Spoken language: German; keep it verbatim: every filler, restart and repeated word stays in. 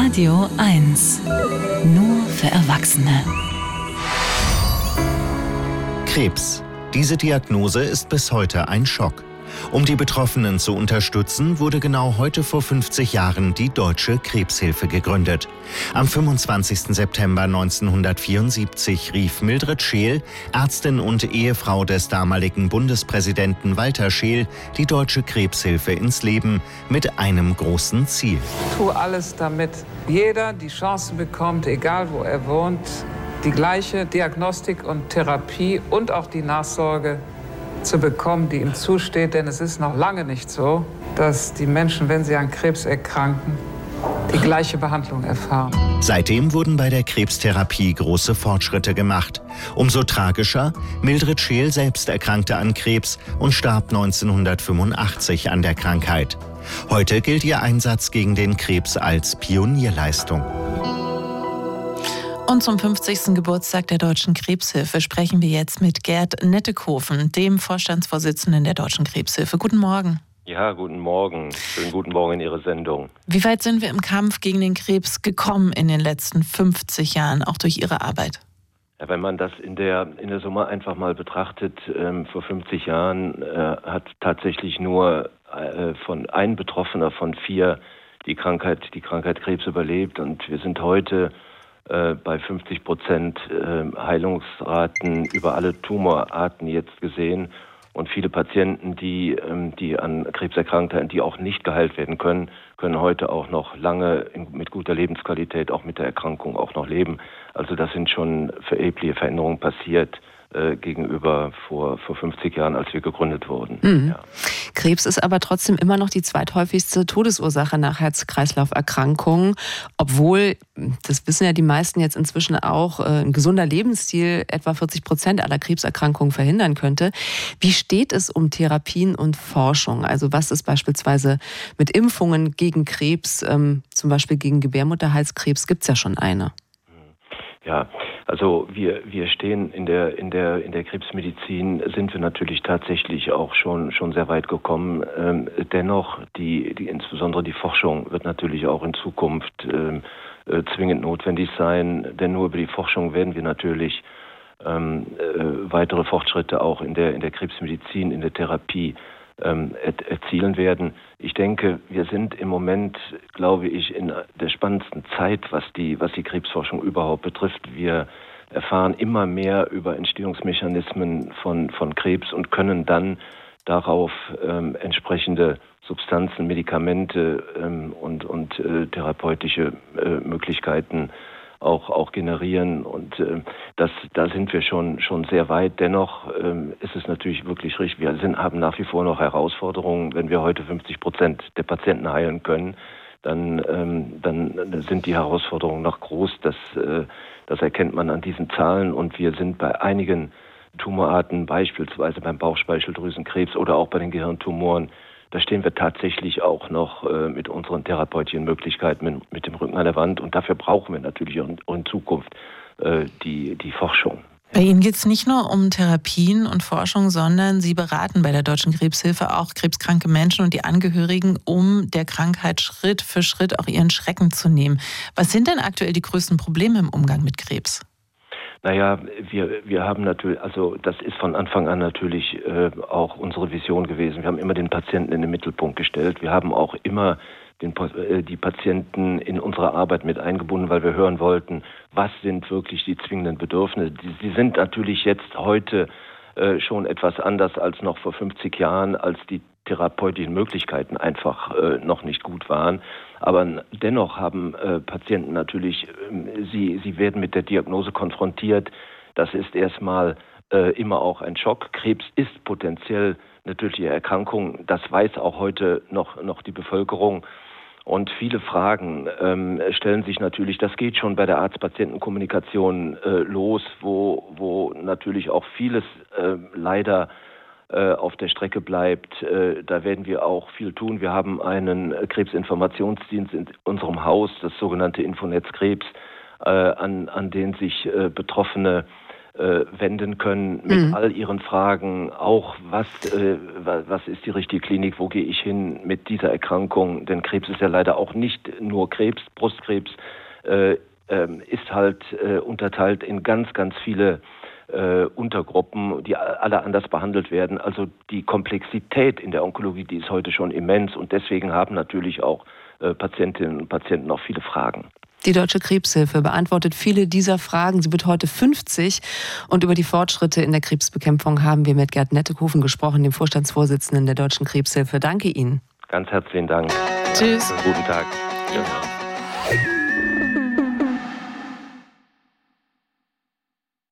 Radio eins. Nur für Erwachsene. Krebs. Diese Diagnose ist bis heute ein Schock. Um die Betroffenen zu unterstützen, wurde genau heute vor fünfzig Jahren die Deutsche Krebshilfe gegründet. Am fünfundzwanzigsten September neunzehnhundertvierundsiebzig rief Mildred Scheel, Ärztin und Ehefrau des damaligen Bundespräsidenten Walter Scheel, die Deutsche Krebshilfe ins Leben mit einem großen Ziel. Ich tue alles, damit jeder die Chance bekommt, egal wo er wohnt, die gleiche Diagnostik und Therapie und auch die Nachsorge zu bekommen, die ihm zusteht. Denn es ist noch lange nicht so, dass die Menschen, wenn sie an Krebs erkranken, die gleiche Behandlung erfahren. Seitdem wurden bei der Krebstherapie große Fortschritte gemacht. Umso tragischer, Mildred Scheel selbst erkrankte an Krebs und starb neunzehnhundertfünfundachtzig an der Krankheit. Heute gilt ihr Einsatz gegen den Krebs als Pionierleistung. Und zum fünfzigsten Geburtstag der Deutschen Krebshilfe sprechen wir jetzt mit Gerd Nettekoven, dem Vorstandsvorsitzenden der Deutschen Krebshilfe. Guten Morgen. Ja, guten Morgen. Schönen guten Morgen in Ihre Sendung. Wie weit sind wir im Kampf gegen den Krebs gekommen in den letzten fünfzig Jahren, auch durch Ihre Arbeit? Ja, wenn man das in der, in der Summe einfach mal betrachtet, ähm, vor fünfzig Jahren äh, hat tatsächlich nur äh, von ein Betroffener von vier die Krankheit, die Krankheit Krebs überlebt. Und wir sind heute bei fünfzig Prozent Heilungsraten über alle Tumorarten jetzt gesehen und viele Patienten, die, die an Krebs erkrankt sind, die auch nicht geheilt werden können, können heute auch noch lange mit guter Lebensqualität auch mit der Erkrankung auch noch leben. Also das sind schon erhebliche Veränderungen passiert äh, gegenüber vor, vor fünfzig Jahren, als wir gegründet wurden. Mhm. Ja. Krebs ist aber trotzdem immer noch die zweithäufigste Todesursache nach Herz-Kreislauf-Erkrankungen, obwohl, das wissen ja die meisten jetzt inzwischen auch, ein gesunder Lebensstil etwa vierzig Prozent aller Krebserkrankungen verhindern könnte. Wie steht es um Therapien und Forschung? Also was ist beispielsweise mit Impfungen gegen Krebs, ähm, zum Beispiel gegen Gebärmutterhalskrebs, gibt es ja schon eine. Ja, also wir wir stehen in der in der in der Krebsmedizin sind wir natürlich tatsächlich auch schon schon sehr weit gekommen. Ähm, dennoch die die insbesondere die Forschung wird natürlich auch in Zukunft ähm, äh, zwingend notwendig sein, denn nur über die Forschung werden wir natürlich ähm, äh, weitere Fortschritte auch in der in der Krebsmedizin, in der Therapie ähm, er, erzielen werden. Ich denke, wir sind im Moment, glaube ich, in der spannendsten Zeit, was die, was die Krebsforschung überhaupt betrifft. Wir erfahren immer mehr über Entstehungsmechanismen von, von Krebs und können dann darauf ähm, entsprechende Substanzen, Medikamente ähm, und, und äh, therapeutische äh, Möglichkeiten auch auch generieren und äh, das da sind wir schon schon sehr weit. Dennoch ähm, ist es natürlich wirklich richtig. Wir sind haben nach wie vor noch Herausforderungen. Wenn wir heute fünfzig Prozent der Patienten heilen können, dann ähm, dann sind die Herausforderungen noch groß. Das äh, das erkennt man an diesen Zahlen und wir sind bei einigen Tumorarten, beispielsweise beim Bauchspeicheldrüsenkrebs oder auch bei den Gehirntumoren. Da stehen wir tatsächlich auch noch äh, mit unseren therapeutischen Möglichkeiten mit, mit dem Rücken an der Wand. Und dafür brauchen wir natürlich auch in, auch in Zukunft äh, die, die Forschung. Bei Ihnen geht es nicht nur um Therapien und Forschung, sondern Sie beraten bei der Deutschen Krebshilfe auch krebskranke Menschen und die Angehörigen, um der Krankheit Schritt für Schritt auch ihren Schrecken zu nehmen. Was sind denn aktuell die größten Probleme im Umgang mit Krebs? Naja, wir, wir haben natürlich, also das ist von Anfang an natürlich äh, auch unsere Vision gewesen. Wir haben immer den Patienten in den Mittelpunkt gestellt. Wir haben auch immer den, äh, die Patienten in unsere Arbeit mit eingebunden, weil wir hören wollten, was sind wirklich die zwingenden Bedürfnisse. Die, die sind natürlich jetzt heute äh, schon etwas anders als noch vor fünfzig Jahren, als die therapeutischen Möglichkeiten einfach äh, noch nicht gut waren. Aber dennoch haben äh, Patienten natürlich, äh, sie, sie werden mit der Diagnose konfrontiert. Das ist erstmal äh, immer auch ein Schock. Krebs ist potenziell eine tödliche Erkrankung. Das weiß auch heute noch, noch die Bevölkerung. Und viele Fragen ähm, stellen sich natürlich, das geht schon bei der Arzt-Patienten-Kommunikation äh, los, wo, wo natürlich auch vieles äh, leider auf der Strecke bleibt. Da werden wir auch viel tun. Wir haben einen Krebsinformationsdienst in unserem Haus, das sogenannte Infonetz Krebs, an, an den sich Betroffene äh, wenden können mit mhm. all ihren Fragen. Auch was, äh, was ist die richtige Klinik, wo gehe ich hin mit dieser Erkrankung? Denn Krebs ist ja leider auch nicht nur Krebs, Brustkrebs äh, äh, ist halt äh, unterteilt in ganz, ganz viele Äh, Untergruppen, die alle anders behandelt werden. Also die Komplexität in der Onkologie, die ist heute schon immens und deswegen haben natürlich auch äh, Patientinnen und Patienten auch viele Fragen. Die Deutsche Krebshilfe beantwortet viele dieser Fragen. Sie wird heute fünfzig und über die Fortschritte in der Krebsbekämpfung haben wir mit Gerd Nettekoven gesprochen, dem Vorstandsvorsitzenden der Deutschen Krebshilfe. Danke Ihnen. Ganz herzlichen Dank. Tschüss. Guten Tag. Ja.